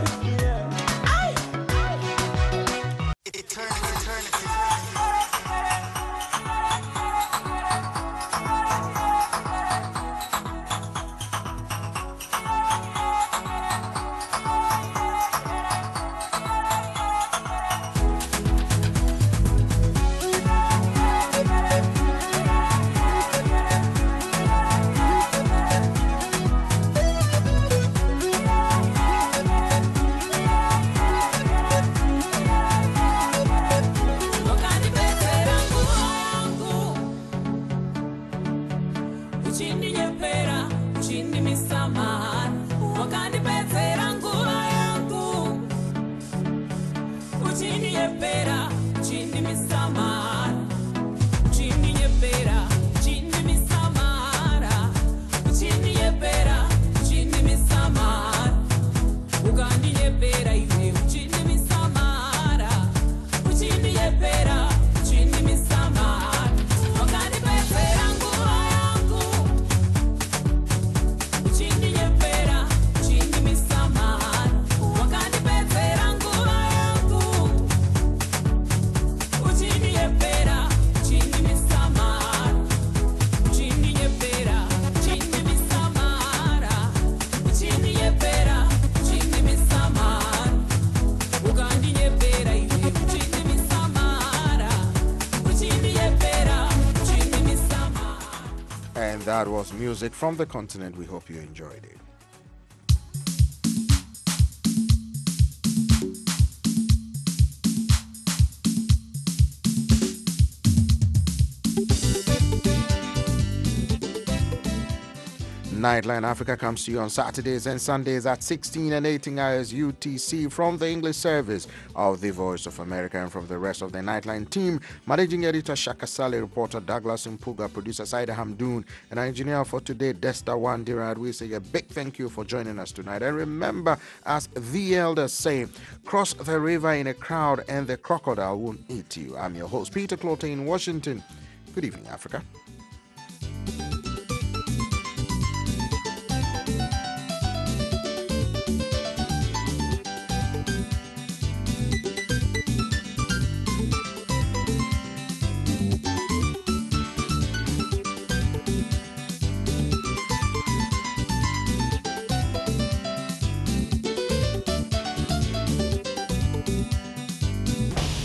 Speaker 6: That was music from the continent. We hope you enjoyed it. Nightline Africa comes to you on Saturdays and Sundays at sixteen and eighteen hours U T C from the English service of the Voice of America and from the rest of the Nightline team. Managing editor Shaka Saleh, reporter Douglas Mpuga, producer Saida Hamdoon, and our engineer for today, Desta Wandirad. We say a big thank you for joining us tonight. And remember, as the elders say, cross the river in a crowd and the crocodile won't eat you. I'm your host, Peter Clote in Washington. Good evening, Africa.